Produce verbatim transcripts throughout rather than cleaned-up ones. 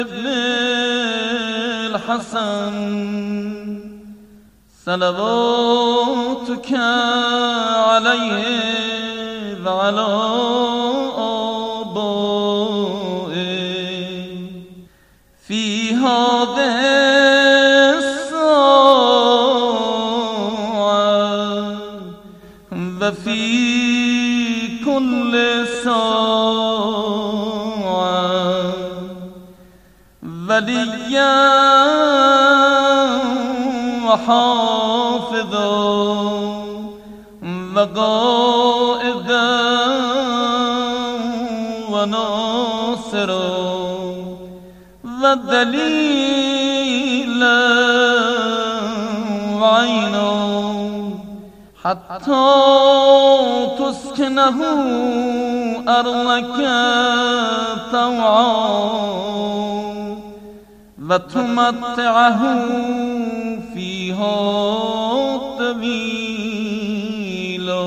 ابن الحسن صلواتك عليه وعلى آبائه في هذه الساعة وفي كل ساعة وليا وحافظا وقائدا وناصرا ودليلا وعينا حتى تسكنه أرضك طوعا وتمتعه فيها طويلا.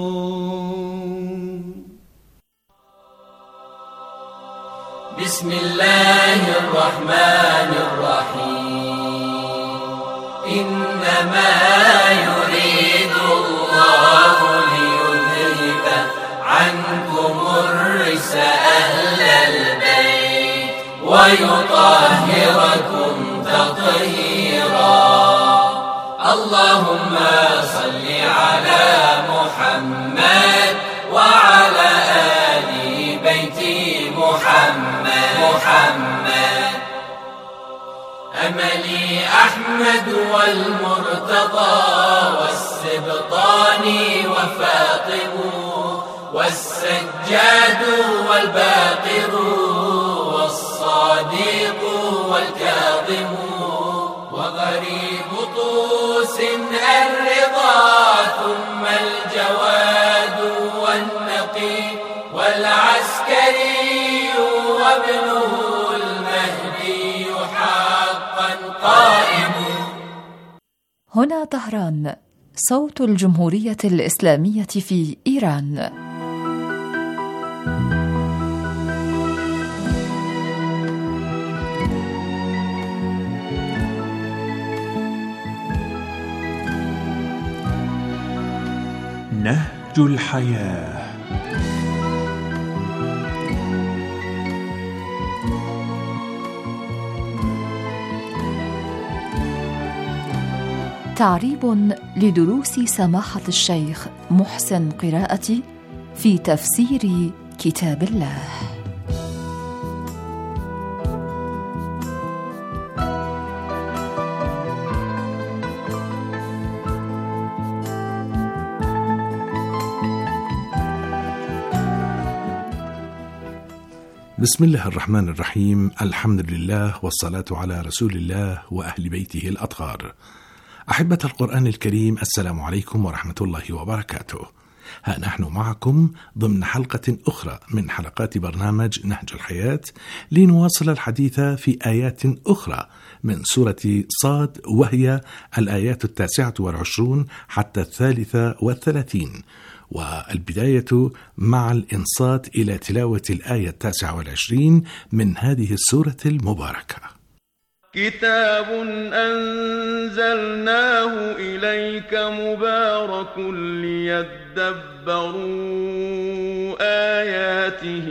بسم الله الرحمن الرحيم. إنما يريد الله ليذهب عنكم الرجس أهل البيت ويطهركم تطهيرا. اللهم صل على محمد وعلى آل بيت محمد محمد. أملي أحمد والمرتضى والسبطان وفاطم والسجاد والباقر والصادق والكاظم وغريب طوس الرضا ثم الجواد والنقي والعسكري وابنه المهدي حقا قائم. هنا طهران، صوت الجمهورية الإسلامية في إيران. نهج الحياة. تعريب لدروس سماحة الشيخ محسن قراءتي في تفسير كتاب الله. بسم الله الرحمن الرحيم. الحمد لله والصلاة على رسول الله وأهل بيته الأطهار. أحبة القرآن الكريم، السلام عليكم ورحمة الله وبركاته. ها نحن معكم ضمن حلقة أخرى من حلقات برنامج نهج الحياة، لنواصل الحديث في آيات أخرى من سورة صاد، وهي الآيات التاسعة والعشرون حتى الثالثة والثلاثين، والبداية مع الإنصات إلى تلاوة الآية التاسعة والعشرين من هذه السورة المباركة. كتاب أنزلناه إليك مبارك ليدبروا آياته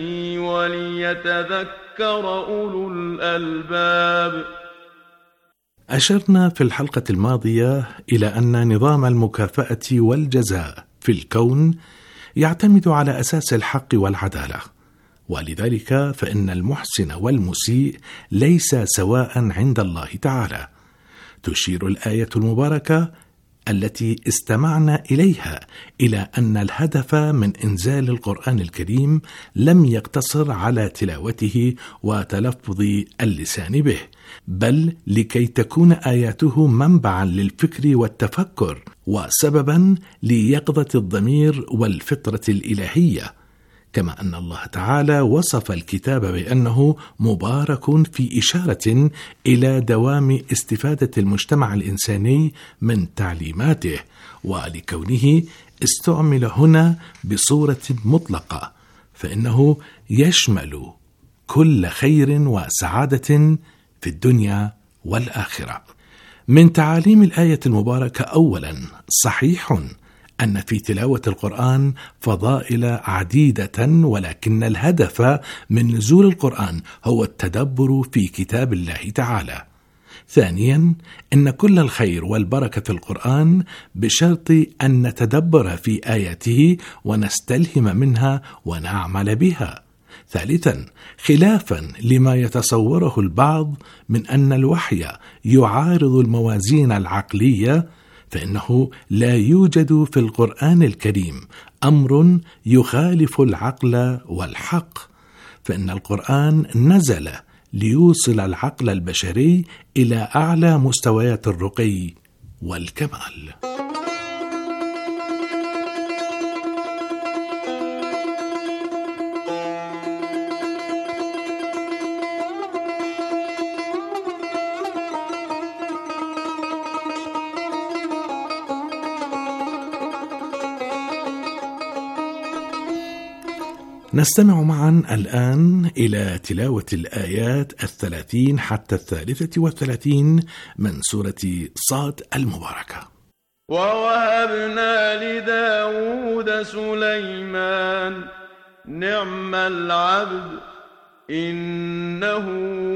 وليتذكر أولو الألباب. أشرنا في الحلقة الماضية إلى أن نظام المكافأة والجزاء في الكون يعتمد على أساس الحق والعدالة، ولذلك فإن المحسن والمسيء ليس سواء عند الله تعالى. تشير الآية المباركة التي استمعنا إليها إلى أن الهدف من إنزال القرآن الكريم لم يقتصر على تلاوته وتلفظ اللسان به، بل لكي تكون آياته منبعا للفكر والتفكر وسببا ليقظة الضمير والفطرة الإلهية، كما أن الله تعالى وصف الكتاب بأنه مبارك في إشارة إلى دوام استفادة المجتمع الإنساني من تعليماته، ولكونه استعمل هنا بصورة مطلقة، فإنه يشمل كل خير وسعادة في الدنيا والآخرة. من تعاليم الآية المباركة: أولا، صحيح أن في تلاوة القرآن فضائل عديدة، ولكن الهدف من نزول القرآن هو التدبر في كتاب الله تعالى. ثانيا، إن كل الخير والبركة في القرآن بشرط أن نتدبر في آياته ونستلهم منها ونعمل بها. ثالثا، خلافا لما يتصوره البعض من أن الوحي يعارض الموازين العقلية، فإنه لا يوجد في القرآن الكريم أمر يخالف العقل والحق، فإن القرآن نزل ليوصل العقل البشري إلى أعلى مستويات الرقي والكمال. نستمع معا الآن إلى تلاوة الآيات الثلاثين حتى الثالثة والثلاثين من سورة صاد المباركة. ووهبنا لداود سليمان نعم العبد إنه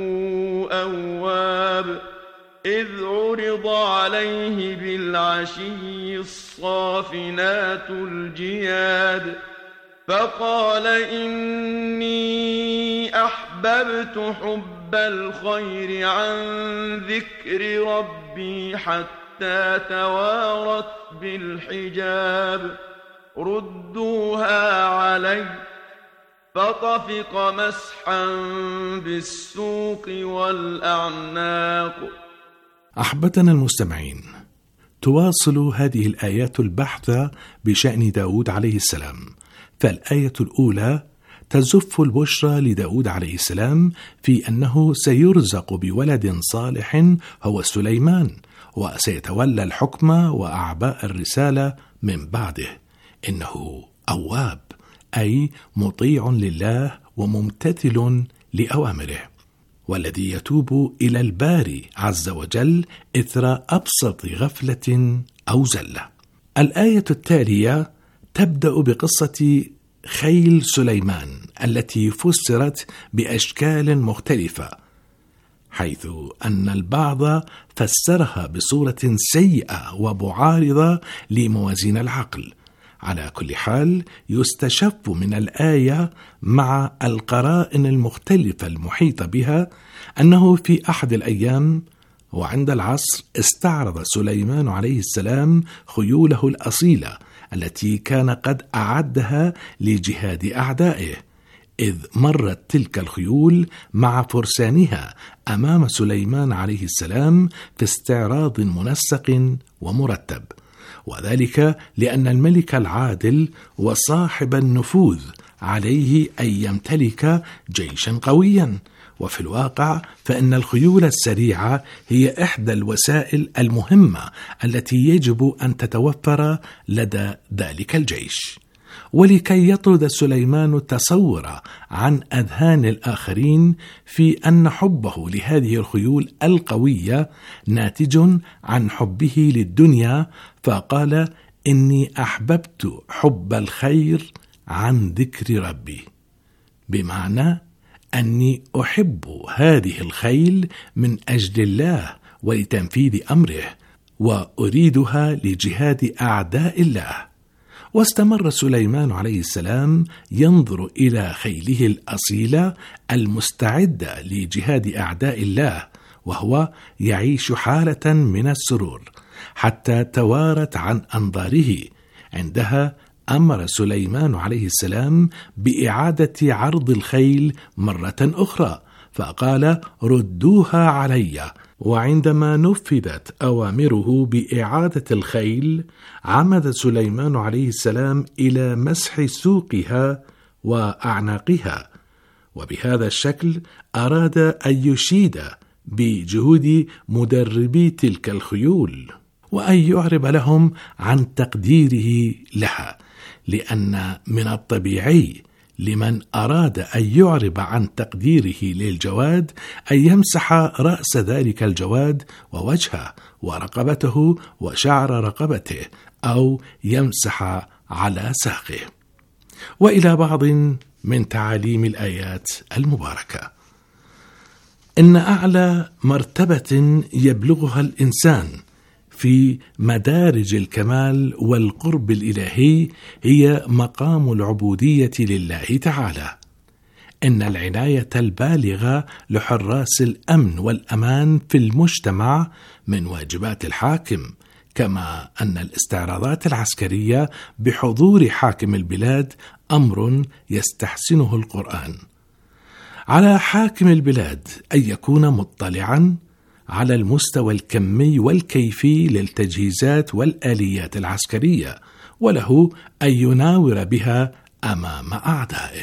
أواب إذ عرض عليه بالعشي الصافنات الجياد فقال إني أحببت حب الخير عن ذكر ربي حتى توارت بالحجاب ردوها علي فطفق مسحا بالسوق والأعناق. أحبتنا المستمعين، تواصل هذه الآيات البحث بشأن داود عليه السلام. فالآية الأولى تزف البشرى لداود عليه السلام في أنه سيرزق بولد صالح هو سليمان، وسيتولى الحكم وأعباء الرسالة من بعده. إنه أواب، أي مطيع لله وممتثل لأوامره، والذي يتوب إلى الباري عز وجل إثر أبسط غفلة أو زلة. الآية التالية تبدأ بقصة خيل سليمان التي فسرت بأشكال مختلفة، حيث أن البعض فسرها بصورة سيئة ومعارضة لموازين العقل. على كل حال، يستشف من الآية مع القرائن المختلفة المحيطة بها أنه في أحد الأيام وعند العصر استعرض سليمان عليه السلام خيوله الأصيلة التي كان قد أعدها لجهاد أعدائه، إذ مرت تلك الخيول مع فرسانها أمام سليمان عليه السلام في استعراض منسق ومرتب، وذلك لأن الملك العادل وصاحب النفوذ عليه أن يمتلك جيشا قويا. وفي الواقع فإن الخيول السريعة هي إحدى الوسائل المهمة التي يجب أن تتوفر لدى ذلك الجيش. ولكي يطرد سليمان التصور عن أذهان الآخرين في أن حبه لهذه الخيول القوية ناتج عن حبه للدنيا، فقال إني أحببت حب الخير عن ذكر ربي، بمعنى أني أحب هذه الخيل من أجل الله ولتنفيذ أمره، وأريدها لجهاد أعداء الله. واستمر سليمان عليه السلام ينظر إلى خيله الأصيلة المستعدة لجهاد أعداء الله، وهو يعيش حالة من السرور حتى توارت عن أنظاره. عندها أمر سليمان عليه السلام بإعادة عرض الخيل مرة أخرى، فقال ردوها علي. وعندما نفذت أوامره بإعادة الخيل، عمد سليمان عليه السلام إلى مسح سوقها وأعناقها، وبهذا الشكل أراد أن يشيد بجهود مدربي تلك الخيول، وأن يعرب لهم عن تقديره لها، لأن من الطبيعي لمن أراد أن يعرب عن تقديره للجواد أن يمسح رأس ذلك الجواد ووجهه ورقبته وشعر رقبته، أو يمسح على ساقه. وإلى بعض من تعاليم الآيات المباركة: إن أعلى مرتبة يبلغها الإنسان في مدارج الكمال والقرب الإلهي هي مقام العبودية لله تعالى. إن العناية البالغة لحراس الأمن والأمان في المجتمع من واجبات الحاكم، كما أن الاستعراضات العسكرية بحضور حاكم البلاد أمر يستحسنه القرآن. على حاكم البلاد أن يكون مطلعا على المستوى الكمي والكيفي للتجهيزات والآليات العسكرية، وله أن يناور بها أمام أعدائه.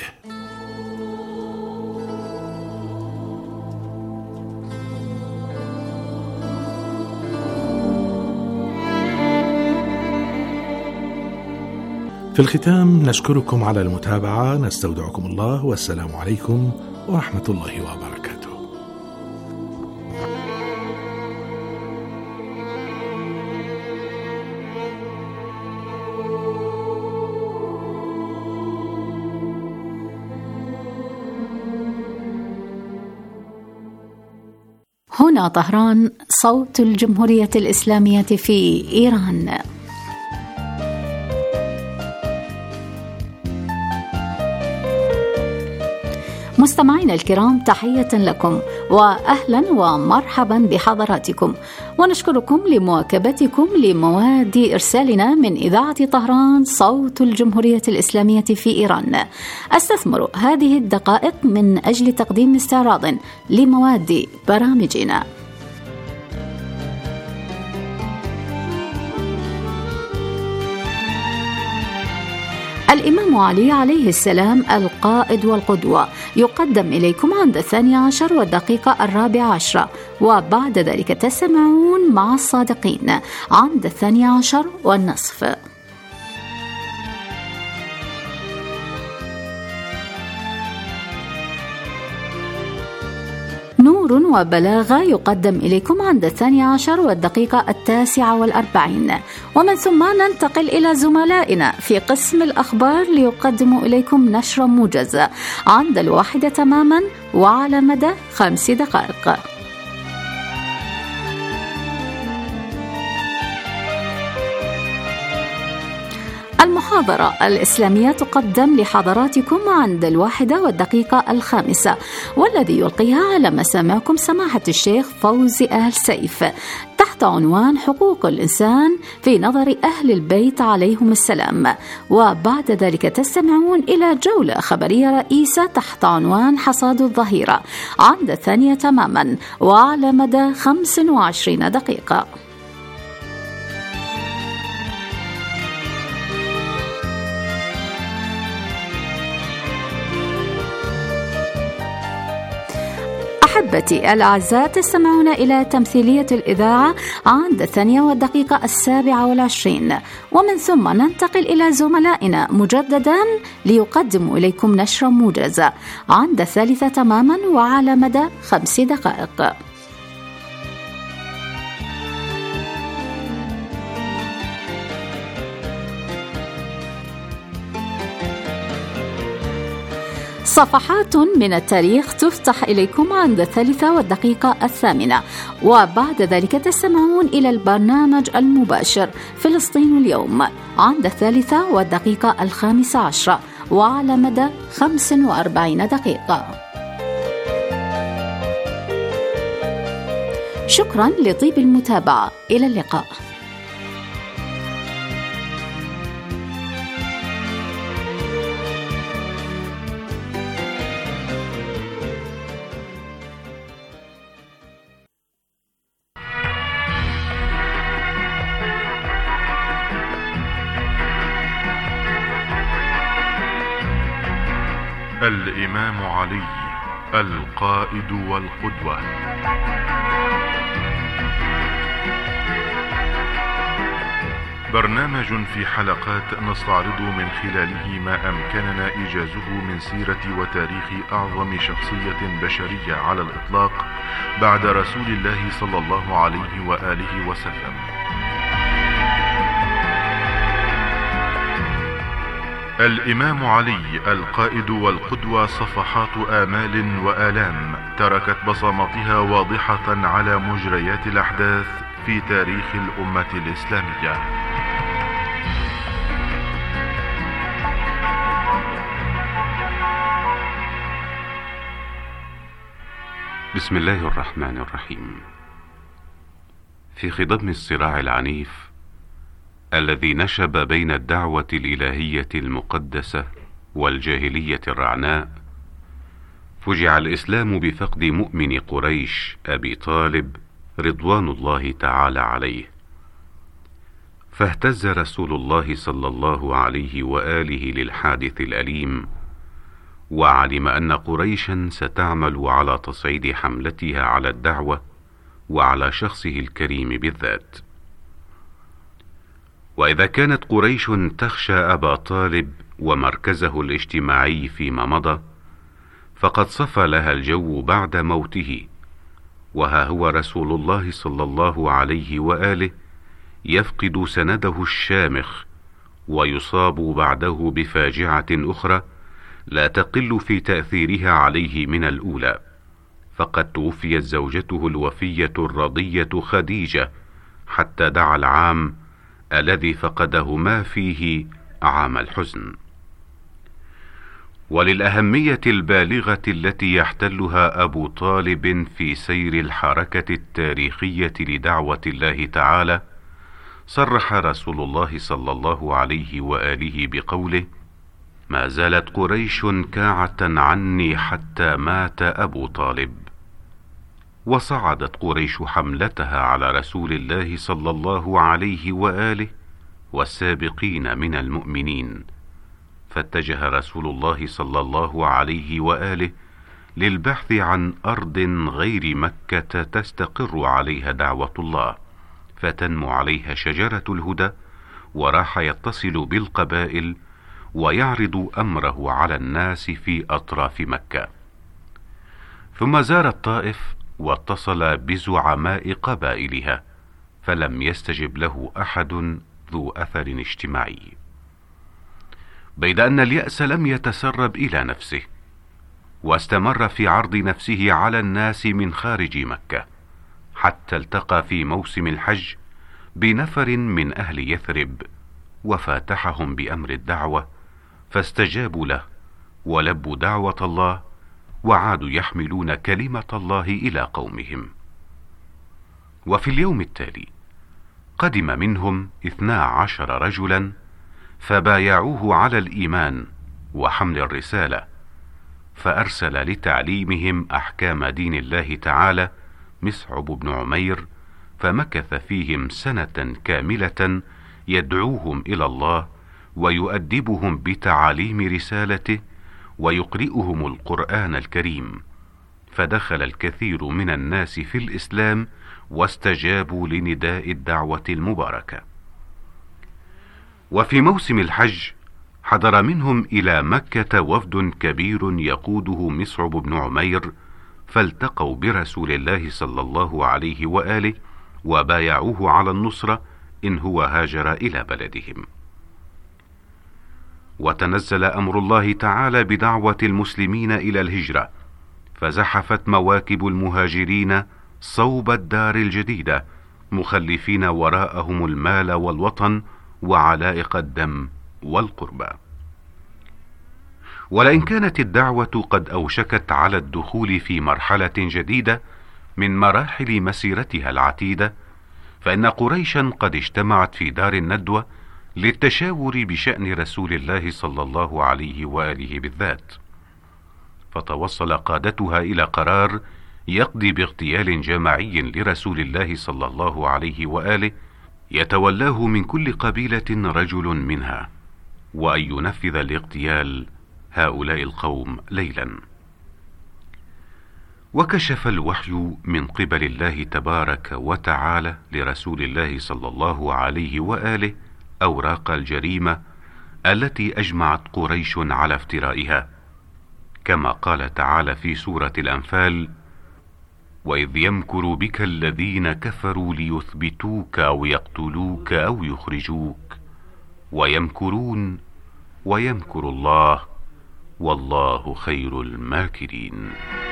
في الختام نشكركم على المتابعة، نستودعكم الله، والسلام عليكم ورحمة الله وبركاته. هنا طهران، صوت الجمهورية الإسلامية في إيران. مستمعينا الكرام، تحية لكم وأهلا ومرحبا بحضراتكم، ونشكركم لمواكبتكم لمواد إرسالنا من إذاعة طهران صوت الجمهورية الإسلامية في إيران. أستثمر هذه الدقائق من أجل تقديم استعراض لمواد برامجنا. الإمام علي عليه السلام القائد والقدوة يقدم إليكم عند الثاني عشر والدقيقة الرابعة عشرة، وبعد ذلك تستمعون مع الصادقين عند الثاني عشر والنصف. نور وبلاغة يقدم إليكم عند الثاني عشر والدقيقة التاسعة والأربعين، ومن ثم ننتقل إلى زملائنا في قسم الأخبار ليقدموا إليكم نشرة موجزة عند الواحدة تماما وعلى مدى خمس دقائق. المحاضرة الإسلامية تقدم لحضراتكم عند الواحدة والدقيقة الخامسة، والذي يلقيها على مسامعكم سماحة الشيخ فوزي آل سيف تحت عنوان حقوق الإنسان في نظر أهل البيت عليهم السلام. وبعد ذلك تستمعون إلى جولة خبرية رئيسة تحت عنوان حصاد الظهيرة عند الثانية تماما وعلى مدى خمس وعشرين دقيقة. أحبتي الأعزاء، تستمعون إلى تمثيلية الإذاعة عند الثانية والدقيقة السابعة والعشرين، ومن ثم ننتقل إلى زملائنا مجددا ليقدموا إليكم نشرة موجزة عند الثالثة تماما وعلى مدى خمس دقائق. صفحات من التاريخ تفتح إليكم عند الثالثة والدقيقة الثامنة، وبعد ذلك تستمعون إلى البرنامج المباشر فلسطين اليوم عند الثالثة والدقيقة الخامسة عشرة وعلى مدى خمس وأربعين دقيقة. شكرا لطيب المتابعة، إلى اللقاء. الإمام علي القائد والقدوة. برنامج في حلقات نستعرض من خلاله ما أمكننا إيجازه من سيرة وتاريخ أعظم شخصية بشرية على الإطلاق بعد رسول الله صلى الله عليه وآله وسلم. الإمام علي القائد والقدوة، صفحات آمال وآلام تركت بصماتها واضحة على مجريات الأحداث في تاريخ الأمة الإسلامية. بسم الله الرحمن الرحيم. في خضم الصراع العنيف الذي نشب بين الدعوة الإلهية المقدسة والجاهلية الرعناء، فجع الإسلام بفقد مؤمن قريش أبي طالب رضوان الله تعالى عليه، فاهتز رسول الله صلى الله عليه وآله للحادث الأليم، وعلم أن قريشا ستعمل على تصعيد حملتها على الدعوة وعلى شخصه الكريم بالذات. وإذا كانت قريش تخشى أبا طالب ومركزه الاجتماعي فيما مضى، فقد صفى لها الجو بعد موته، وها هو رسول الله صلى الله عليه وآله يفقد سنده الشامخ ويصاب بعده بفاجعة أخرى لا تقل في تأثيرها عليه من الأولى، فقد توفيت زوجته الوفية الرضية خديجة حتى دعا العام الذي فقده ما فيه عام الحزن. وللأهمية البالغة التي يحتلها أبو طالب في سير الحركة التاريخية لدعوة الله تعالى، صرح رسول الله صلى الله عليه وآله بقوله: ما زالت قريش كاعة عني حتى مات أبو طالب. وصعدت قريش حملتها على رسول الله صلى الله عليه وآله والسابقين من المؤمنين، فاتجه رسول الله صلى الله عليه وآله للبحث عن أرض غير مكة تستقر عليها دعوة الله، فتنمو عليها شجرة الهدى، وراح يتصل بالقبائل ويعرض أمره على الناس في أطراف مكة. ثم زار الطائف واتصل بزعماء قبائلها، فلم يستجب له أحد ذو أثر اجتماعي، بيد أن اليأس لم يتسرب إلى نفسه، واستمر في عرض نفسه على الناس من خارج مكة، حتى التقى في موسم الحج بنفر من أهل يثرب، وفاتحهم بأمر الدعوة، فاستجابوا له ولبوا دعوة الله، وعادوا يحملون كلمة الله إلى قومهم. وفي اليوم التالي قدم منهم اثنا عشر رجلا، فبايعوه على الإيمان وحمل الرسالة، فأرسل لتعليمهم أحكام دين الله تعالى مصعب بن عمير، فمكث فيهم سنة كاملة يدعوهم إلى الله ويؤدبهم بتعاليم رسالته ويقرئهم القرآن الكريم، فدخل الكثير من الناس في الإسلام واستجابوا لنداء الدعوة المباركة. وفي موسم الحج حضر منهم إلى مكة وفد كبير يقوده مصعب بن عمير، فالتقوا برسول الله صلى الله عليه وآله وبايعوه على النصرة إن هو هاجر إلى بلدهم. وتنزل أمر الله تعالى بدعوة المسلمين إلى الهجرة، فزحفت مواكب المهاجرين صوب الدار الجديدة، مخلفين وراءهم المال والوطن وعلائق الدم والقربى. ولئن كانت الدعوة قد أوشكت على الدخول في مرحلة جديدة من مراحل مسيرتها العتيدة، فإن قريشا قد اجتمعت في دار الندوة للتشاور بشأن رسول الله صلى الله عليه وآله بالذات، فتوصل قادتها إلى قرار يقضي باغتيال جماعي لرسول الله صلى الله عليه وآله، يتولاه من كل قبيلة رجل منها، وأن ينفذ الاغتيال هؤلاء القوم ليلا. وكشف الوحي من قبل الله تبارك وتعالى لرسول الله صلى الله عليه وآله أوراق الجريمة التي أجمعت قريش على افترائها، كما قال تعالى في سورة الأنفال: وإذ يمكر بك الذين كفروا ليثبتوك أو يقتلوك أو يخرجوك ويمكرون ويمكر الله والله خير الماكرين.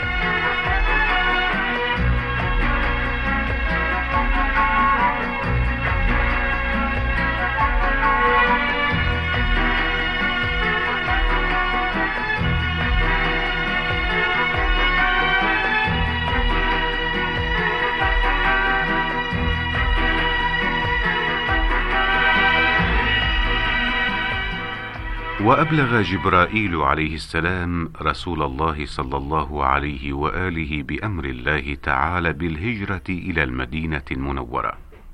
وأبلغ جبرائيل عليه السلام رسول الله صلى الله عليه وآله بأمر الله تعالى بالهجرة إلى المدينة المنورة.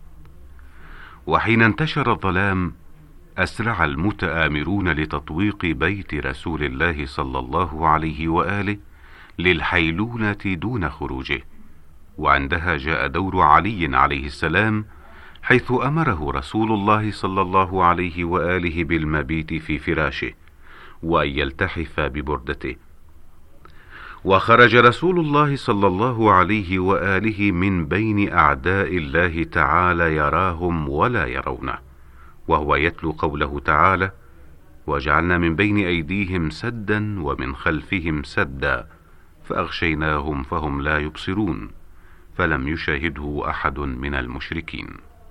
وحين انتشر الظلام أسرع المتآمرون لتطويق بيت رسول الله صلى الله عليه وآله للحيلولة دون خروجه، وعندها جاء دور علي عليه السلام، حيث أمره رسول الله صلى الله عليه وآله بالمبيت في فراشه وأن يلتحف ببردته. وخرج رسول الله صلى الله عليه وآله من بين أعداء الله تعالى يراهم ولا يرونه، وهو يتلو قوله تعالى: وجعلنا من بين أيديهم سدا ومن خلفهم سدا فأغشيناهم فهم لا يبصرون، فلم يشاهده أحد من المشركين.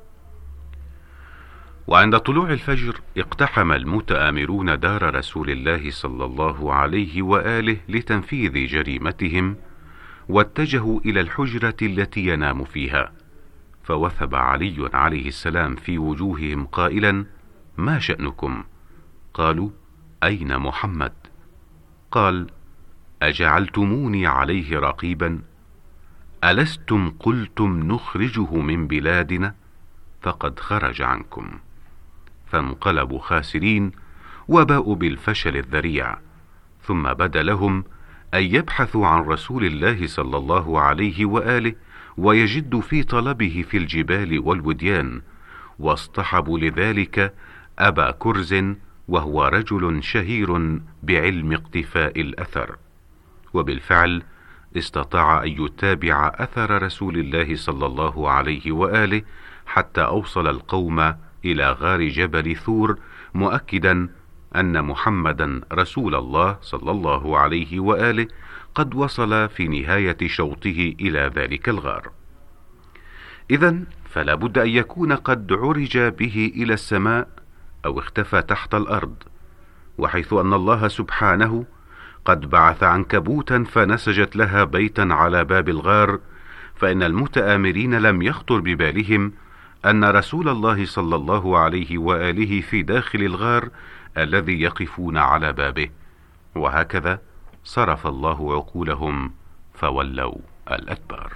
وعند طلوع الفجر اقتحم المتآمرون دار رسول الله صلى الله عليه وآله لتنفيذ جريمتهم، واتجهوا إلى الحجرة التي ينام فيها، فوثب علي عليه السلام في وجوههم قائلا: ما شأنكم؟ قالوا: أين محمد؟ قال: أجعلتموني عليه رقيبا؟ ألستم قلتم نخرجه من بلادنا؟ فقد خرج عنكم. فانقلبوا خاسرين وباءوا بالفشل الذريع، ثم بدا لهم أن يبحثوا عن رسول الله صلى الله عليه وآله ويجدوا في طلبه في الجبال والوديان، واصطحبوا لذلك أبا كرز، وهو رجل شهير بعلم اقتفاء الأثر، وبالفعل استطاع أن يتابع أثر رسول الله صلى الله عليه وآله حتى أوصل القوم إلى غار جبل ثور، مؤكدا أن محمدا رسول الله صلى الله عليه وآله قد وصل في نهاية شوطه إلى ذلك الغار. إذن فلا بد أن يكون قد عرج به إلى السماء أو اختفى تحت الأرض، وحيث أن الله سبحانه قد بعث عنكبوتا فنسجت لها بيتا على باب الغار، فإن المتآمرين لم يخطر ببالهم أن رسول الله صلى الله عليه وآله في داخل الغار الذي يقفون على بابه، وهكذا صرف الله عقولهم فولوا الأدبار.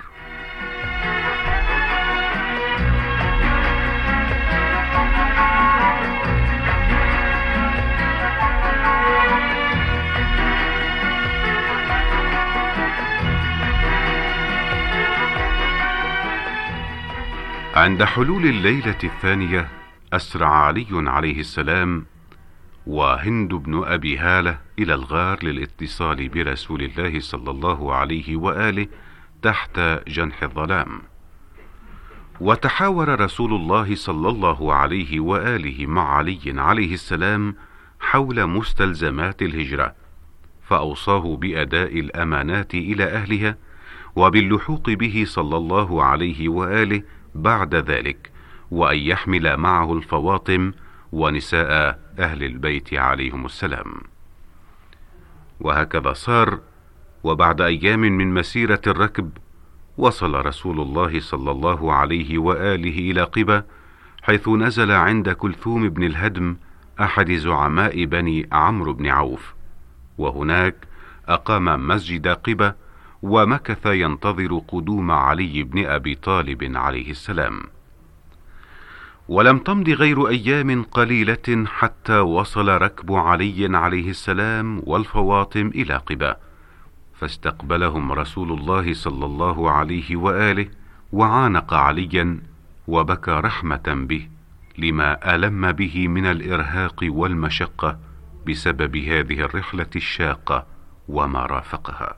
عند حلول الليلة الثانية أسرع علي عليه السلام وهند بن أبي هالة إلى الغار للاتصال برسول الله صلى الله عليه وآله تحت جنح الظلام. وتحاور رسول الله صلى الله عليه وآله مع علي عليه السلام حول مستلزمات الهجرة، فأوصاه بأداء الأمانات إلى أهلها وباللحوق به صلى الله عليه وآله بعد ذلك، وأن يحمل معه الفواطم ونساء أهل البيت عليهم السلام. وهكذا صار، وبعد أيام من مسيرة الركب وصل رسول الله صلى الله عليه وآله إلى قبة، حيث نزل عند كلثوم بن الهدم أحد زعماء بني عمرو بن عوف، وهناك أقام مسجد قبة ومكث ينتظر قدوم علي بن أبي طالب عليه السلام. ولم تمض غير أيام قليلة حتى وصل ركب علي عليه السلام والفواطم إلى قبة، فاستقبلهم رسول الله صلى الله عليه وآله وعانق عليا وبكى رحمة به، لما ألم به من الإرهاق والمشقة بسبب هذه الرحلة الشاقة وما رافقها.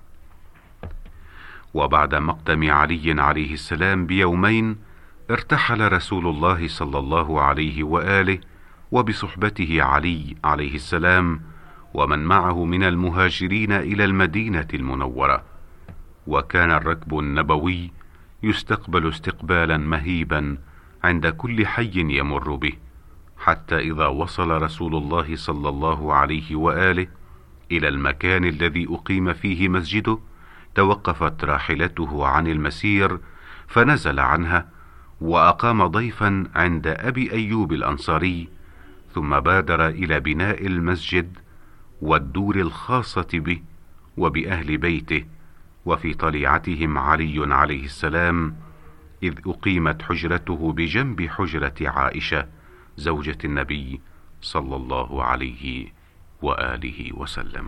وبعد مقدم علي عليه السلام بيومين ارتحل رسول الله صلى الله عليه وآله وبصحبته علي عليه السلام ومن معه من المهاجرين إلى المدينة المنورة، وكان الركب النبوي يستقبل استقبالا مهيبا عند كل حي يمر به، حتى إذا وصل رسول الله صلى الله عليه وآله إلى المكان الذي أقيم فيه مسجده توقفت راحلته عن المسير فنزل عنها وأقام ضيفا عند أبي أيوب الأنصاري، ثم بادر إلى بناء المسجد والدور الخاصة به وبأهل بيته، وفي طليعتهم علي عليه السلام إذ أقيمت حجرته بجنب حجرة عائشة زوجة النبي صلى الله عليه وآله وسلم.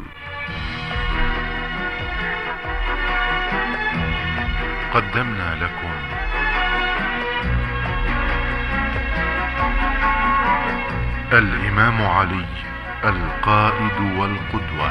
قدمنا لكم الإمام علي القائد والقدوة.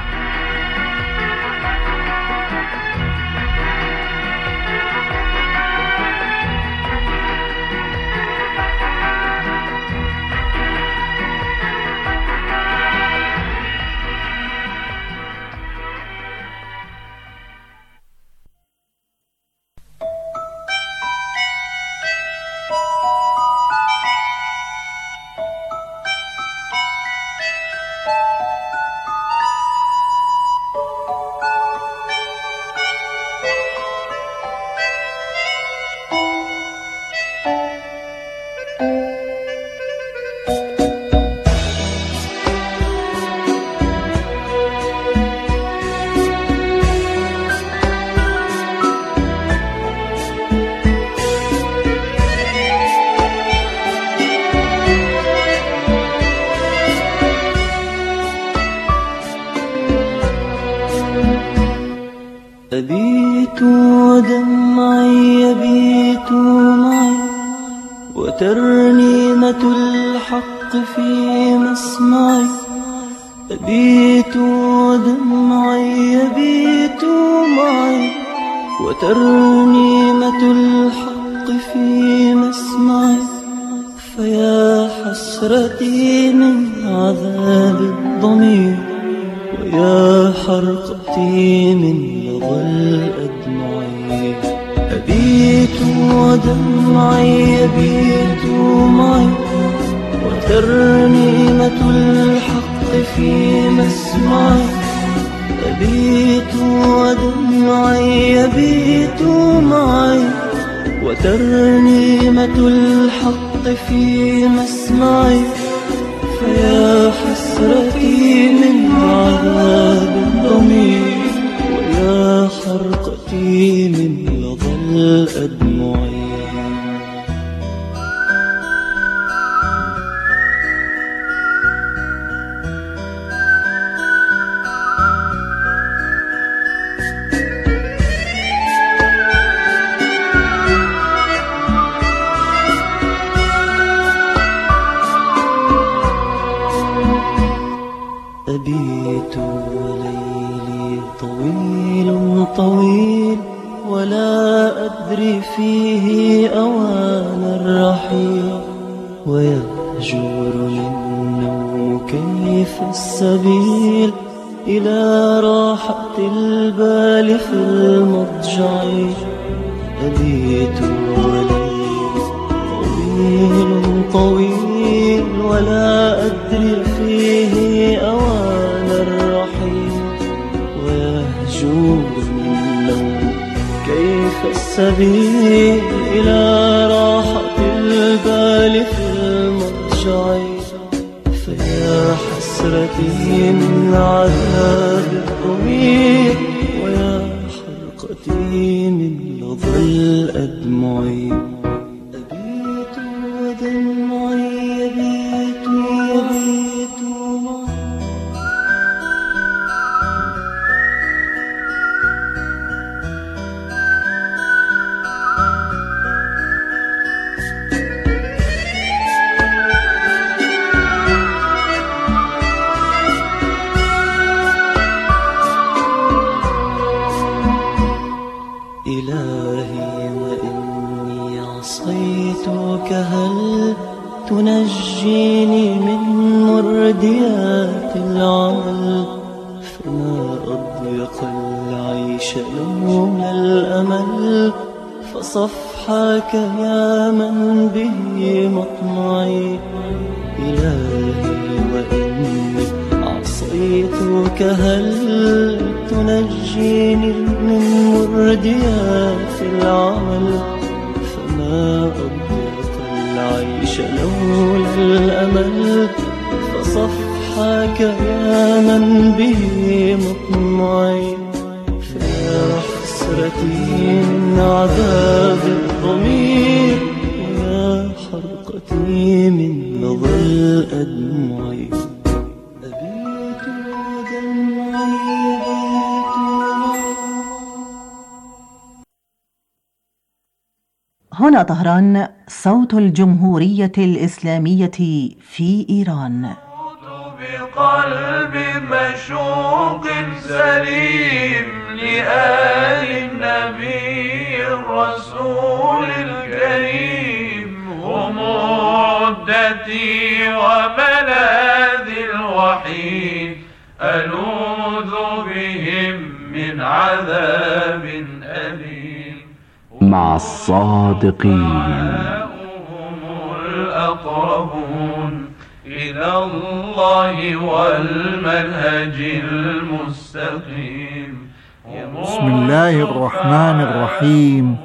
أبيت ودمعي يبيت معي وترنيمة الحق في مسمعي. أبيت ودمعي يبيت معي وترنيمة الحق في مسمعي. فيا حسرتي من عذاب الضمير ويا حرقتي من لظى الأدمعي. أبيت ودمعي يبيت معي وترنيمة الحق في مسمعي. أبيت ودمعي يبيت معي وترنيمة الحق في مسمعي. فيا حسرتي من عذاب الضمير ويا حرقتي من لظى الأدمعي. أبيت وليلي طويل طويل ولا أدري فيه أوان الرحيل. ويهجرني النوم كيف السبيل إلى راحة البال في المضجع. أبيت وليلي طويل طويل ولا أدري فيه أوان الرحيل. ويهجرني النوم كيف السبيل إلى راحة البال في المضجع. فيا حسرتي من عذاب الضمير ويا حرقتي من لظى الأدمعي. أبيت ودمعي يبيت يبيت معي. عصيتك هل تنجيني من مرديات العمل؟ فما أضيق العيش لولا الأمل، فصفحك يا من به مطمعي. إلهي وإني عصيتك هل تنجيني من مرديات العمل؟ فما أضيق العيش لولا الأمل، فصفحك يا من به مطمعي. فيا حسرتي من عذاب الضمير، ويا حرقتي من لظى الأدمعي. أبيت ودمعي هنا طهران، صوت الجمهورية الإسلامية في إيران. بقلب مشوق سليم لآل النبي الرسول الكريم، هم عدتي وملاذي الوحيد، ألوذ بهم من عذاب أليم. مع الصادقين هم الأقربون إلى الله والمنهج المستقيم. بسم الله الرحمن الرحيم.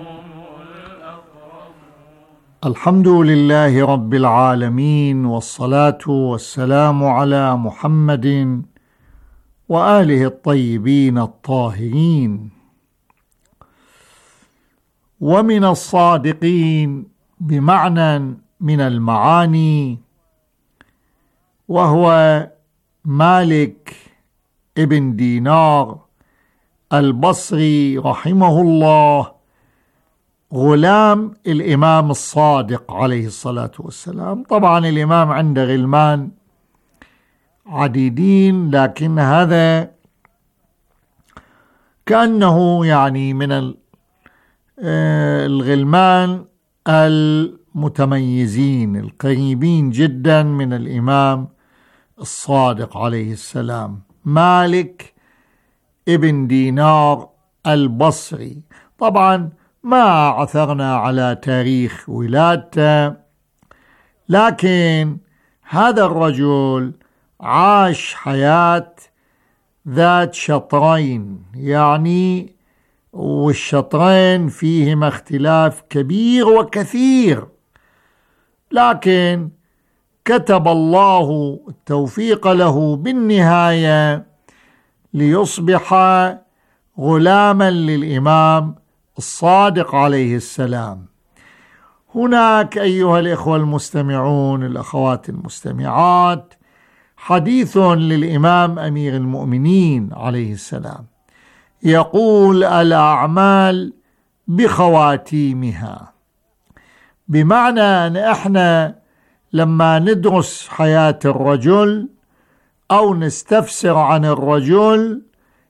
الحمد لله رب العالمين، والصلاة والسلام على محمد وآله الطيبين الطاهرين. ومن الصادقين بمعنى من المعاني، وهو مالك ابن دينار البصري رحمه الله، غلام الإمام الصادق عليه الصلاة والسلام. طبعا الإمام عنده غلمان عديدين، لكن هذا كأنه يعني من الغلمان المتميزين القريبين جدا من الإمام الصادق عليه السلام. مالك ابن دينار البصري، طبعا ما عثرنا على تاريخ ولادته، لكن هذا الرجل عاش حياة ذات شطرين، يعني والشطرين فيهما اختلاف كبير وكثير، لكن كتب الله التوفيق له بالنهاية ليصبح غلاما للإمام الصادق عليه السلام. هناك أيها الإخوة المستمعون، الأخوات المستمعات، حديث للإمام أمير المؤمنين عليه السلام، يقول: الأعمال بخواتيمها. بمعنى أن إحنا لما ندرس حياة الرجل أو نستفسر عن الرجل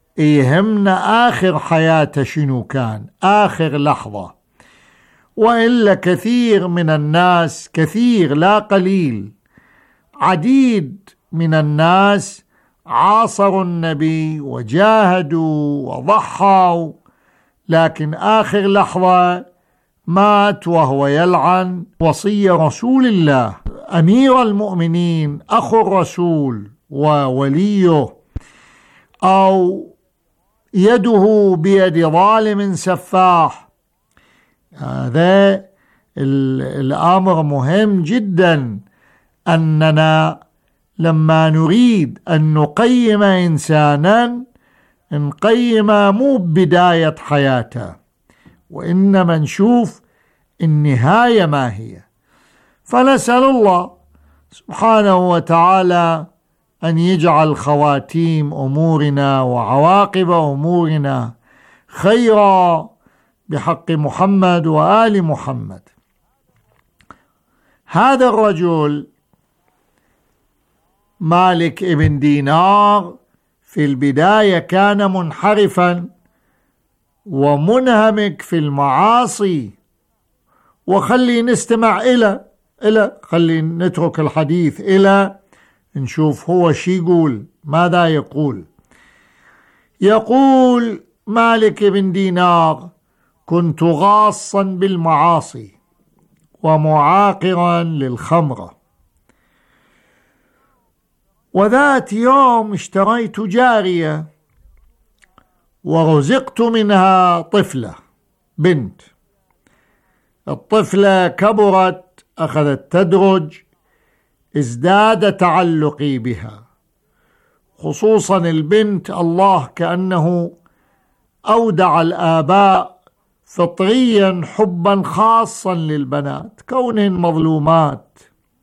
يهمنا آخر حياته شنو كان، آخر لحظة. وإلا كثير من الناس، كثير لا قليل، عديد من الناس عاصروا النبي وجاهدوا وضحوا، لكن آخر لحظة مات وهو يلعن وصي رسول الله. أمير المؤمنين أخو الرسول ووليه، أو يده بيد ظالم سفاح، هذا الأمر مهم جدا، أننا لما نريد أن نقيم إنسانا نقيم مو بداية حياته، وإنما نشوف النهاية ما هي. فنسأل الله سبحانه وتعالى أن يجعل خواتيم أمورنا وعواقب أمورنا خيرا بحق محمد وآل محمد. هذا الرجل مالك ابن دينار في البداية كان منحرفا ومنهمك في المعاصي، وخلي نستمع إلى إلى خلي نترك الحديث إلى نشوف هو شي يقول، ماذا يقول. يقول مالك بن دينار: كنت غاصا بالمعاصي ومعاقرا للخمرة، وذات يوم اشتريت جارية ورزقت منها طفلة بنت. الطفلة كبرت، أخذت تدرج، ازداد تعلقي بها، خصوصا البنت. الله كأنه أودع الآباء فطريا حبا خاصا للبنات كونهن مظلومات.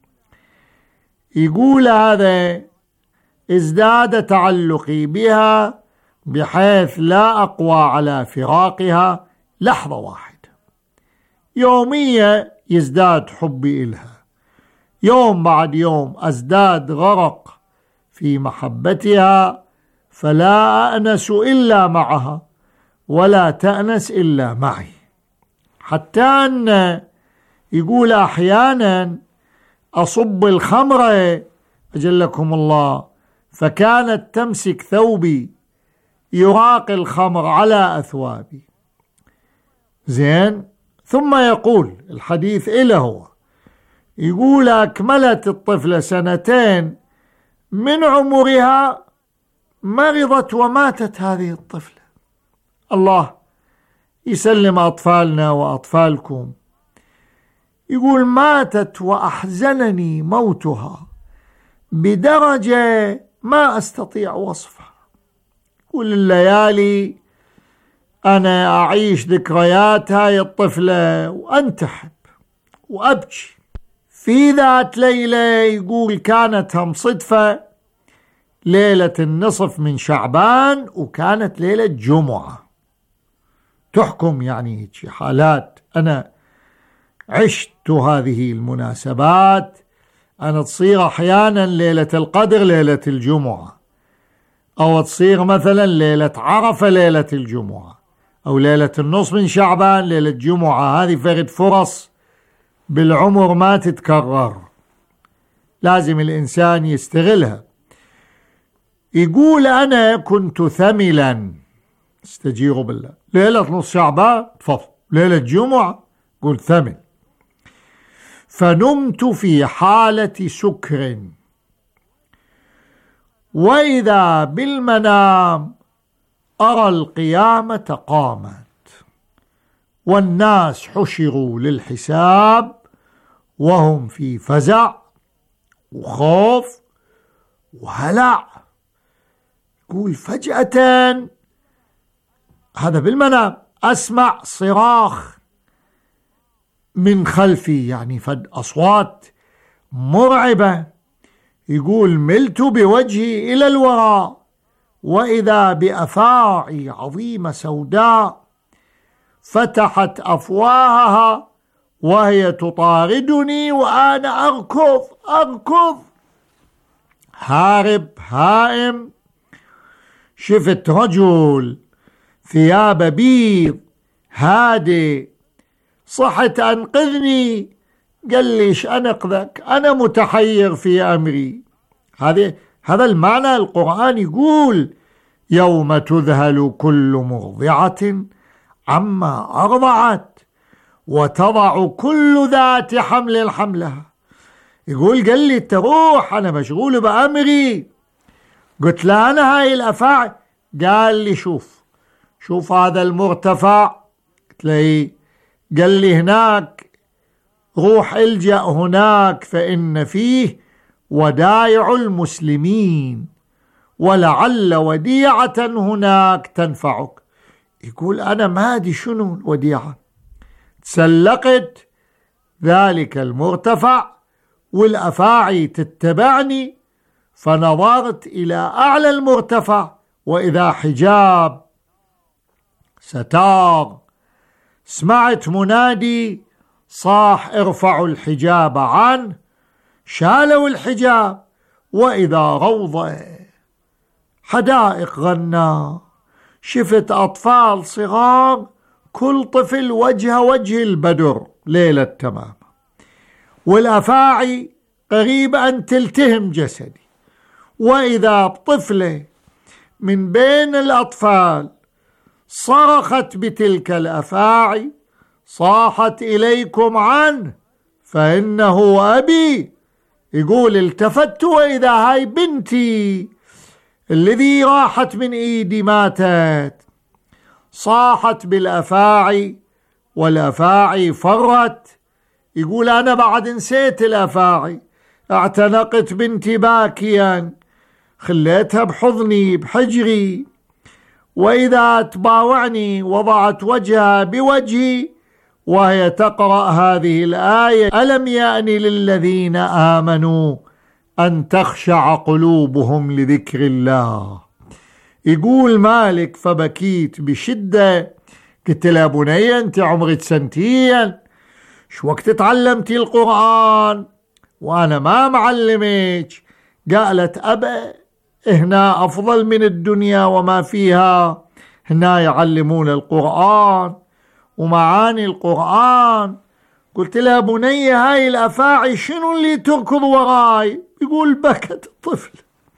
يقول هذا: ازداد تعلقي بها بحيث لا أقوى على فراقها لحظة واحدة. يوميا يزداد حبي إلها، يوم بعد يوم أزداد غرق في محبتها، فلا أأنس إلا معها ولا تأنس إلا معي. حتى أن يقول أحيانا أصب الخمر أجلكم الله، فكانت تمسك ثوبي يراقي الخمر على أثوابي. زين. ثم يقول الحديث إلى هو يقول: أكملت الطفلة سنتين من عمرها، مرضت وماتت هذه الطفلة. الله يسلم أطفالنا وأطفالكم. يقول: ماتت وأحزنني موتها بدرجة ما أستطيع وصفها. كل الليالي أنا أعيش ذكريات هاي الطفلة وأنتحب وأبكي. في ذات ليلة يقول كانت هم صدفة ليلة النصف من شعبان، وكانت ليلة جمعة. تحكم يعني حالات أنا عشت هذه المناسبات. أنا تصير أحيانا ليلة القدر ليلة الجمعة، أو تصير مثلا ليلة عرفة ليلة الجمعة، أو ليلة النصف من شعبان ليلة جمعة. هذه فرد فرص بالعمر ما تتكرر، لازم الإنسان يستغلها. يقول: أنا كنت ثملا، استجيروا بالله، ليلة نصف شعبان تفضل، ليلة جمعة قلت ثمل. فنمت في حالة سكر، وإذا بالمنام أرى القيامة قامت والناس حشروا للحساب وهم في فزع وخوف وهلع. يقول: فجأة هذا بالمنام أسمع صراخ من خلفي، يعني فد أصوات مرعبة. يقول: ملت بوجهي إلى الوراء، وإذا بأفاعي عظيمة سوداء فتحت أفواهها وهي تطاردني وأنا أركض أركض هارب هائم. شفت رجل ثياب بيض هادي، صحت أنقذني، قال لي: ايش أنقذك؟ أنا متحير في أمري. هذا هذا المعنى. القرآن يقول: يوم تذهل كل مرضعة عما أرضعت وتضع كل ذات حمل حملها. يقول: قال لي: تروح، أنا مشغول بأمري. قلت له: أنا هاي الأفاعي. قال لي: شوف شوف هذا المرتفع. قلت له: قال لي: هناك، روح الجأ هناك فإن فيه ودائع المسلمين ولعل وديعة هناك تنفعك. يقول: أنا ما أدري شنو الوديعة. تسلقت ذلك المرتفع والأفاعي تتبعني، فنظرت إلى أعلى المرتفع وإذا حجاب ستار. سمعت منادي صاح: ارفعوا الحجاب عنه. شالوا الحجاب وإذا روضة، حدائق غناء. شفت أطفال صغار، كل طفل وجه وجه البدر، ليلة تمام. والأفاعي قريب أن تلتهم جسدي، وإذا بطفلة من بين الأطفال صرخت بتلك الأفاعي صاحت إليكم عنه فإنه أبي. يقول التفت وإذا هاي بنتي الذي راحت من إيدي ماتت. صاحت بالأفاعي والأفاعي فرت. يقول أنا بعد نسيت الأفاعي، اعتنقت بنتي باكيا، خليتها بحضني بحجري، وإذا تباوعني وضعت وجهها بوجهي وهي تقرأ هذه الآية: ألم يأن للذين آمنوا أن تخشع قلوبهم لذكر الله. يقول مالك فبكيت بشدة. قلت لها: بني أنت عمرك سنتين، شو وقت تعلمتي القرآن وأنا ما معلمك؟ قالت: أبا هنا أفضل من الدنيا وما فيها، هنا يعلمون القرآن ومعاني القرآن. قلت لها: بني هاي الأفاعي شنو اللي تركض وراي؟ يقول بكت الطفل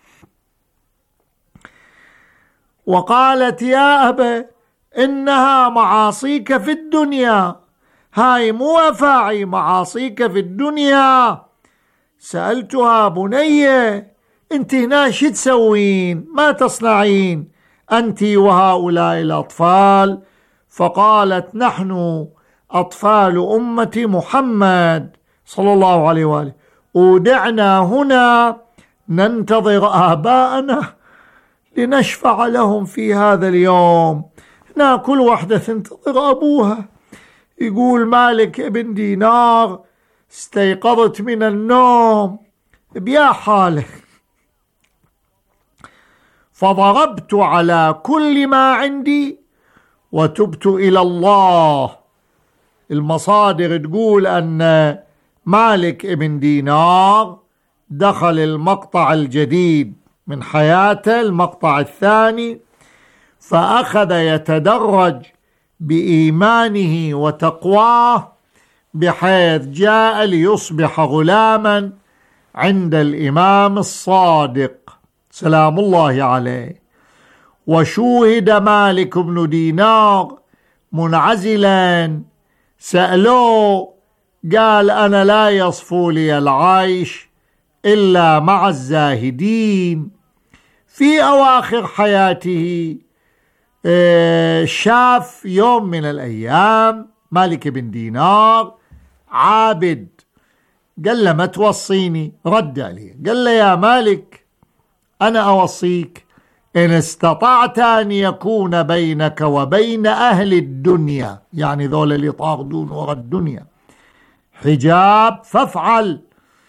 وقالت: يا أبا إنها معاصيك في الدنيا، هاي مو أفاعي، معاصيك في الدنيا. سألتها: بنية أنت هنا شو تسوين؟ ما تصنعين أنت وهؤلاء الأطفال؟ فقالت: نحن أطفال أمة محمد صلى الله عليه وآله، ودعنا هنا ننتظر آباءنا لنشفع لهم في هذا اليوم. هنا كل واحدة تنتظر أبوها. يقول مالك ابن دينار: استيقظت من النوم بيا حاله فضربت على كل ما عندي وتبت إلى الله. المصادر تقول أن مالك ابن دينار دخل المقطع الجديد من حياته، المقطع الثاني، فأخذ يتدرج بإيمانه وتقواه بحيث جاء ليصبح غلاما عند الإمام الصادق سلام الله عليه. وشوهد مالك بن دينار منعزلا، سألوه قال: أنا لا يصفو لي العيش إلا مع الزاهدين. في أواخر حياته شاف يوم من الأيام مالك بن دينار عابد، قال له: ما توصيني؟ رد عليه قال له: يا مالك أنا أوصيك إن استطعت أن يكون بينك وبين أهل الدنيا، يعني ذول اللي طاردون وراء الدنيا، حجاب فافعل.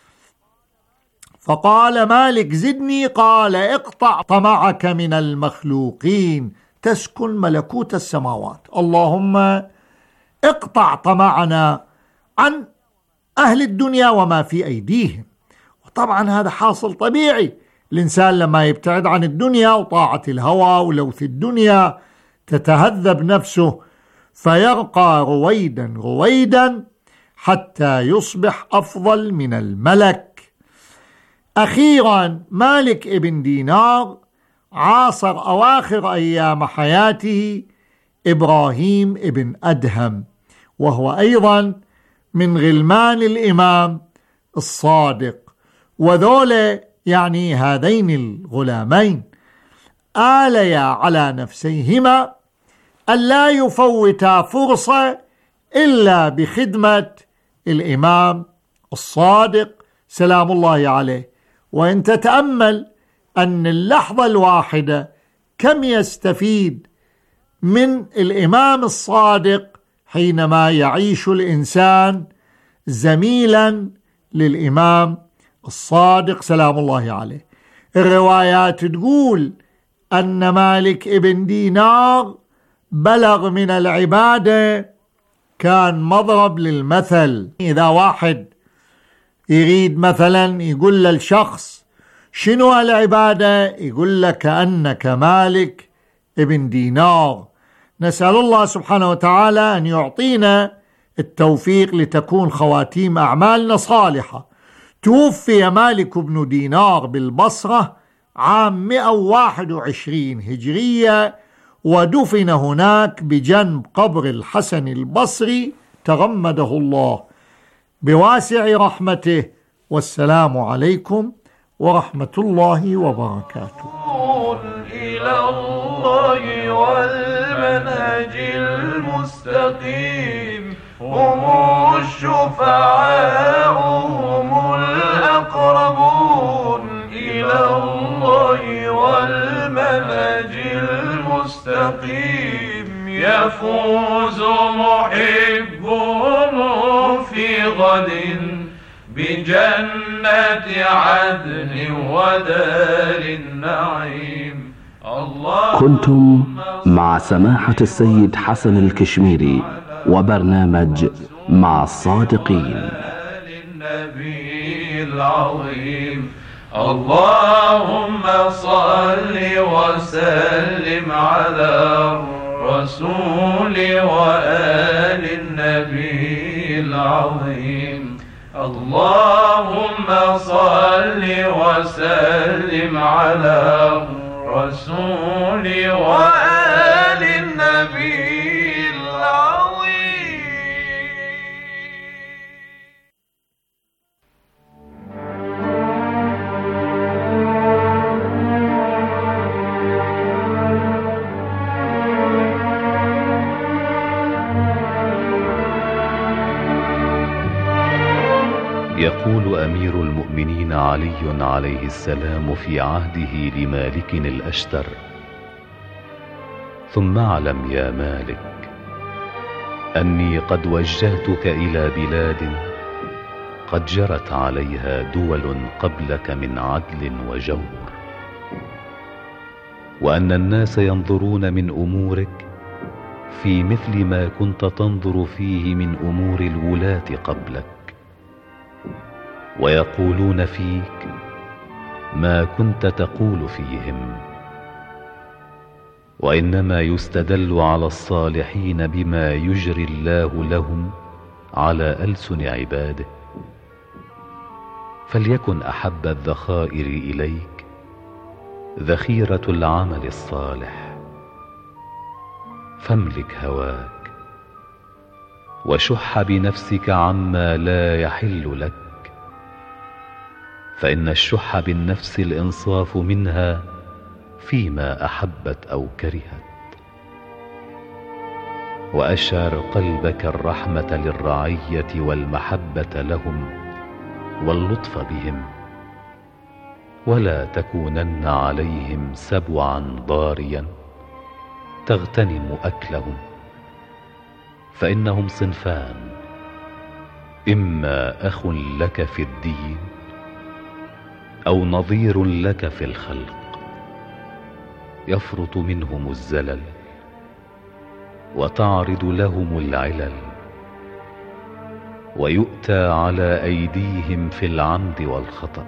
فقال مالك: زدني. قال: اقطع طمعك من المخلوقين تسكن ملكوت السماوات، اللهم اقطع طمعنا عن أهل الدنيا وما في أيديهم. وطبعا هذا حاصل طبيعي، الإنسان لما يبتعد عن الدنيا وطاعة الهوى ولوث الدنيا تتهذب نفسه فيرقى رويدا رويدا حتى يصبح أفضل من الملك. أخيرا مالك ابن دينار عاصر أواخر أيام حياته إبراهيم ابن أدهم، وهو أيضا من غلمان الإمام الصادق. وذولا يعني هذين الغلامين آليا على نفسيهما ألا يفوتا فرصة إلا بخدمة الإمام الصادق سلام الله عليه. وإن تتأمل أن اللحظة الواحدة كم يستفيد من الإمام الصادق حينما يعيش الإنسان زميلا للإمام الصادق سلام الله عليه. الروايات تقول أن مالك ابن دينار بلغ من العبادة كان مضرب للمثل. إذا واحد يريد مثلا يقول للشخص شنو العبادة، يقول لك كأنك مالك ابن دينار. نسأل الله سبحانه وتعالى أن يعطينا التوفيق لتكون خواتيم أعمالنا صالحة. توفي مالك بن دينار بالبصرة عام مئة وواحد وعشرين هجرية، ودفن هناك بجنب قبر الحسن البصري تغمده الله بواسع رحمته. والسلام عليكم ورحمة الله وبركاته. إلى الله والمنهج المستقيم، هم الشفعاء هم الأقربون. إلى الله والمنهج المستقيم، يفوز محبهم في غد بجنة عدن ودار النعيم. كنتم مع سماحة السيد حسن الكشميري وبرنامج مع الصادقين. النبي العظيم، اللهم صل وسلم على الرسول وآل النبي العظيم. اللهم صل وسلم على الرسول وآل النبي العظيم. يقول أمير المؤمنين علي عليه السلام في عهده لمالك الأشتر: ثم اعلم يا مالك أني قد وجهتك إلى بلاد قد جرت عليها دول قبلك من عدل وجور، وأن الناس ينظرون من أمورك في مثل ما كنت تنظر فيه من أمور الولاة قبلك، ويقولون فيك ما كنت تقول فيهم. وإنما يستدل على الصالحين بما يجري الله لهم على ألسن عباده. فليكن أحب الذخائر إليك ذخيرة العمل الصالح، فاملك هواك وشح بنفسك عما لا يحل لك، فإن الشح بالنفس الإنصاف منها فيما أحبت أو كرهت. وأشعر قلبك الرحمة للرعية والمحبة لهم واللطف بهم، ولا تكونن عليهم سبعا ضاريا تغتنم أكلهم. فإنهم صنفان: إما أخ لك في الدين أو نظير لك في الخلق، يفرط منهم الزلل وتعرض لهم العلل، ويؤتى على أيديهم في العمد والخطأ.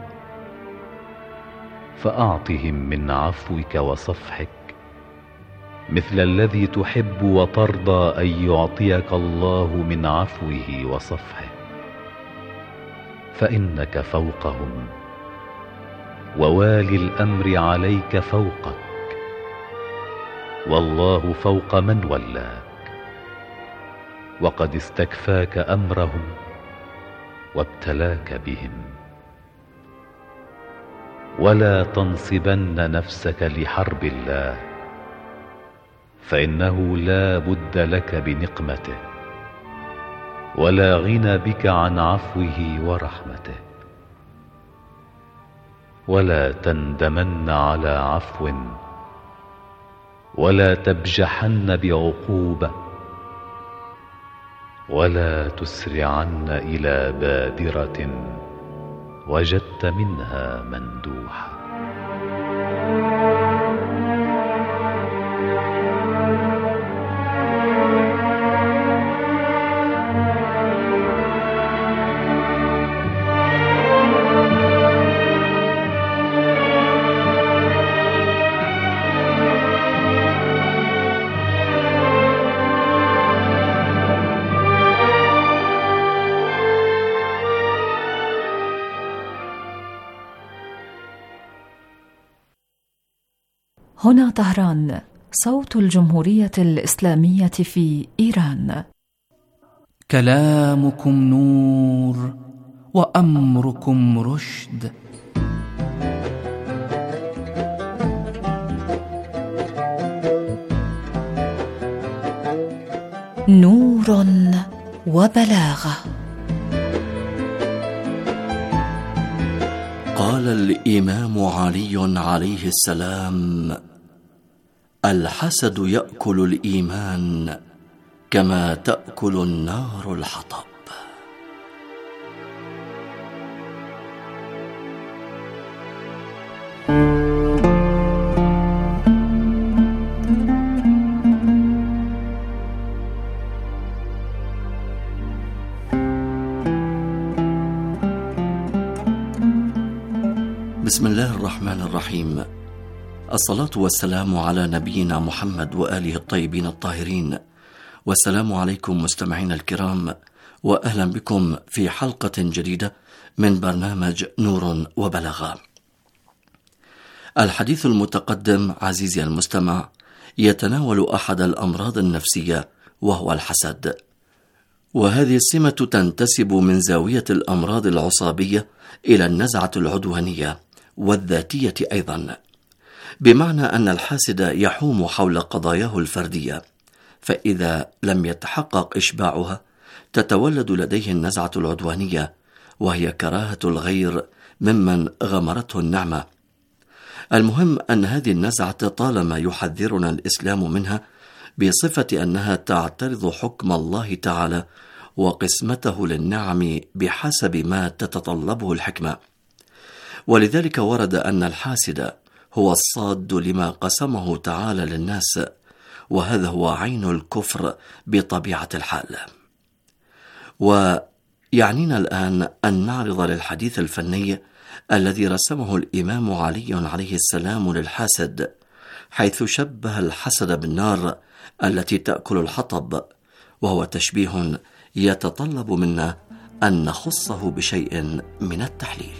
فأعطهم من عفوك وصفحك مثل الذي تحب وترضى أن يعطيك الله من عفوه وصفحه، فإنك فوقهم، ووالي الأمر عليك فوقك، والله فوق من ولاك، وقد استكفاك أمرهم وابتلاك بهم. ولا تنصبن نفسك لحرب الله، فإنه لا بد لك بنقمته، ولا غنى بك عن عفوه ورحمته. ولا تندمن على عفو، ولا تبجحن بعقوبة، ولا تسرعن إلى بادرة وجدت منها مندوحة. هنا طهران، صوت الجمهورية الإسلامية في إيران. كلامكم نور وأمركم رشد. نور وبلاغة. قال الإمام علي عليه السلام: الحسد يأكل الإيمان كما تأكل النار الحطب. بسم الله الرحمن الرحيم. الصلاة والسلام على نبينا محمد وآله الطيبين الطاهرين، والسلام عليكم مستمعينا الكرام، وأهلا بكم في حلقة جديدة من برنامج نور وبلاغة. الحديث المتقدم عزيزي المستمع يتناول أحد الأمراض النفسية وهو الحسد، وهذه السمة تنتسب من زاوية الأمراض العصابية إلى النزعة العدوانية والذاتية أيضا، بمعنى أن الحاسد يحوم حول قضاياه الفردية، فإذا لم يتحقق إشباعها تتولد لديه النزعة العدوانية، وهي كراهة الغير ممن غمرته النعمة. المهم أن هذه النزعة طالما يحذرنا الإسلام منها بصفة أنها تعترض حكم الله تعالى وقسمته للنعم بحسب ما تتطلبه الحكمة، ولذلك ورد أن الحاسد هو الصاد لما قسمه تعالى للناس، وهذا هو عين الكفر بطبيعة الحال. ويعنينا الآن أن نعرض للحديث الفني الذي رسمه الإمام علي عليه السلام للحاسد، حيث شبه الحسد بالنار التي تأكل الحطب، وهو تشبيه يتطلب منا أن نخصه بشيء من التحليل.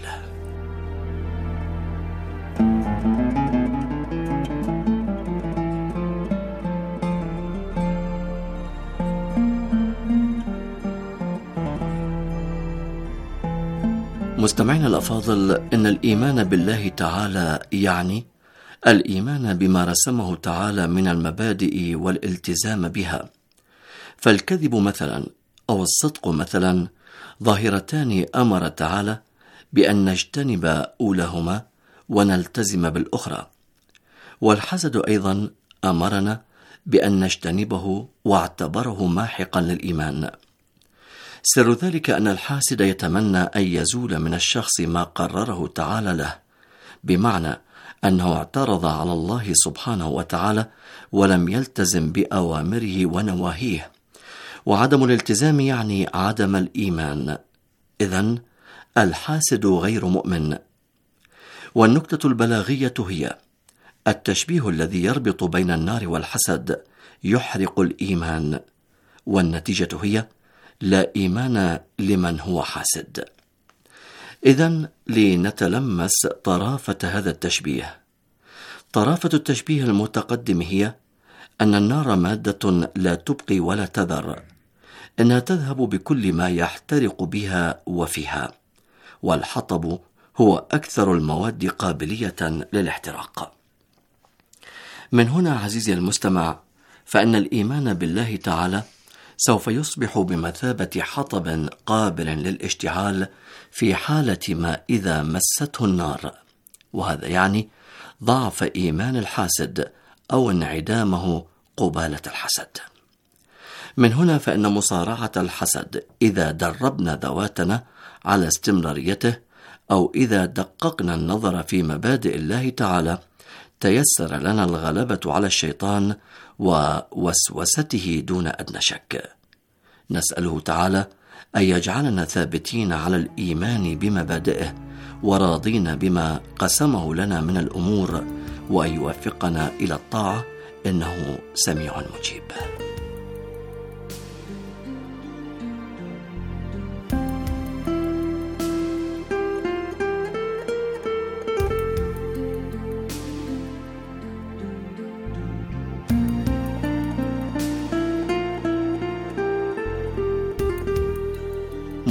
مستمعينا الأفاضل، إن الإيمان بالله تعالى يعني الإيمان بما رسمه تعالى من المبادئ والالتزام بها. فالكذب مثلا أو الصدق مثلا ظاهرتان أمر تعالى بأن نجتنب أولهما ونلتزم بالأخرى، والحسد أيضا أمرنا بأن نجتنبه واعتبره ماحقا للإيمان. سر ذلك أن الحاسد يتمنى أن يزول من الشخص ما قرره تعالى له، بمعنى أنه اعترض على الله سبحانه وتعالى ولم يلتزم بأوامره ونواهيه، وعدم الالتزام يعني عدم الإيمان. إذن الحاسد غير مؤمن. والنكتة البلاغية هي التشبيه الذي يربط بين النار والحسد يحرق الإيمان، والنتيجة هي لا إيمان لمن هو حاسد. إذن لنتلمس طرافة هذا التشبيه. طرافة التشبيه المتقدم هي أن النار مادة لا تبقي ولا تذر، إنها تذهب بكل ما يحترق بها وفيها، والحطب هو أكثر المواد قابلية للاحتراق. من هنا عزيزي المستمع، فإن الإيمان بالله تعالى سوف يصبح بمثابة حطب قابل للاشتعال في حالة ما إذا مسته النار، وهذا يعني ضعف إيمان الحاسد أو انعدامه قبالة الحسد. من هنا فإن مصارعة الحسد إذا دربنا ذواتنا على استمراريته، أو إذا دققنا النظر في مبادئ الله تعالى، تيسر لنا الغلبة على الشيطان ووسوسته دون أدنى شك. نسأله تعالى أن يجعلنا ثابتين على الإيمان بمبادئه وراضين بما قسمه لنا من الأمور، وأن يوفقنا إلى الطاعة، إنه سميع مجيب.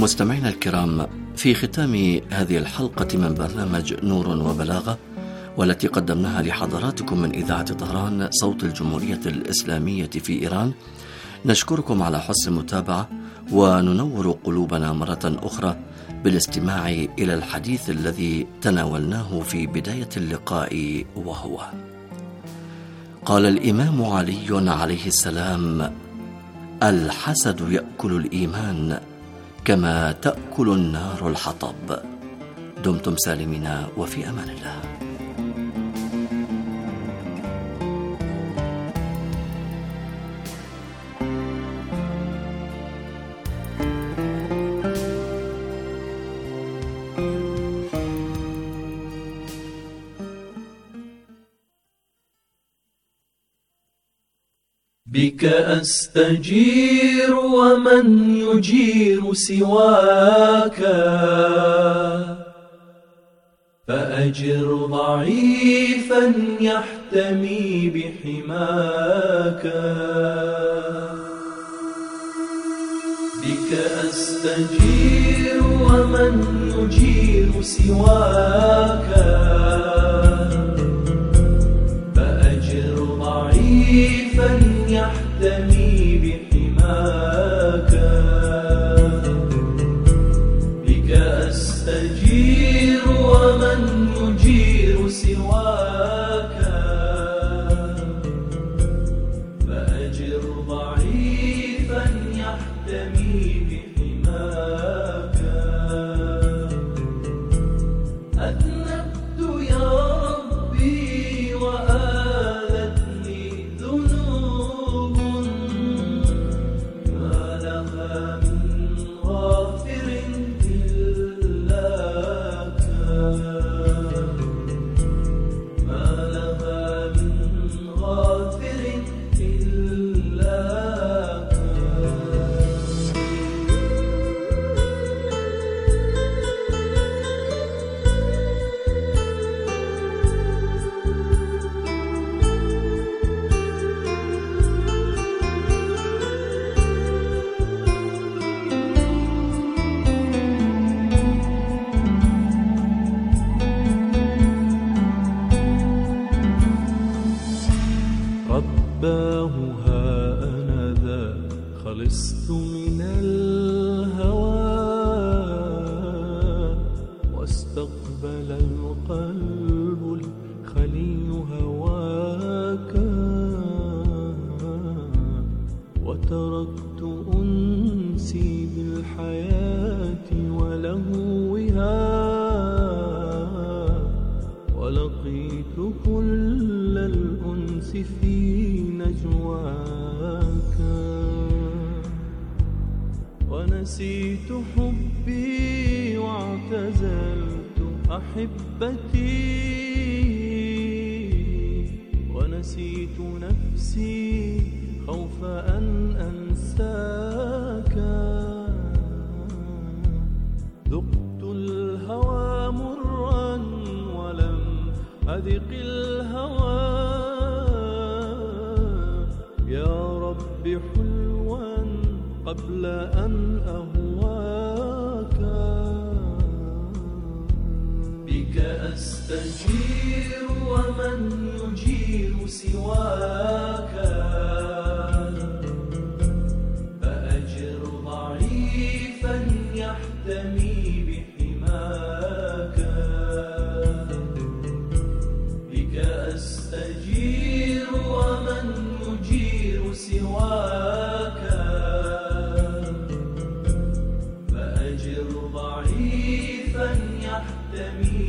مستمعينا الكرام، في ختام هذه الحلقة من برنامج نور وبلاغة، والتي قدمناها لحضراتكم من إذاعة طهران صوت الجمهورية الإسلامية في إيران، نشكركم على حسن المتابعة، وننور قلوبنا مرة أخرى بالاستماع إلى الحديث الذي تناولناه في بداية اللقاء، وهو: قال الإمام علي عليه السلام: الحسد يأكل الإيمان كما تأكل النار الحطب. دمتم سالمين وفي أمان الله. بك أستجير ومن يجير سواك، فأجر ضعيفا يحتمي بحماك. بك أستجير ومن يجير سواك، فأجر ضعيفا يحتمي بحماك. بك أستجير ومن يجير سواك، فأجر ضعيفا يحتمي بحماك. أذنبت يا ربي وآلتني ذنوب، ما لها من غافر إلاك، ما لها من غافر إلاك. رباه ها أنا ذا خلصت من الهوى، واستقبل القلب الخلي هواك، وتركت أنسي بالحياة ولهوها، ولقيت كل الأنس في نجواك، ونسيت حبي واعتزلت أحبتي، ونسيت نفسي خوف أن أنساك. ذقت الهوى مرا ولم أذق الهوى، يا رب حلوا قبل أن أهواك. بك أستجير ومن يجير سواك، فأجر ضعيفا يحتمي بحماك. بك أستجير ومن يجير سواك، فأجر ضعيفا يحتمي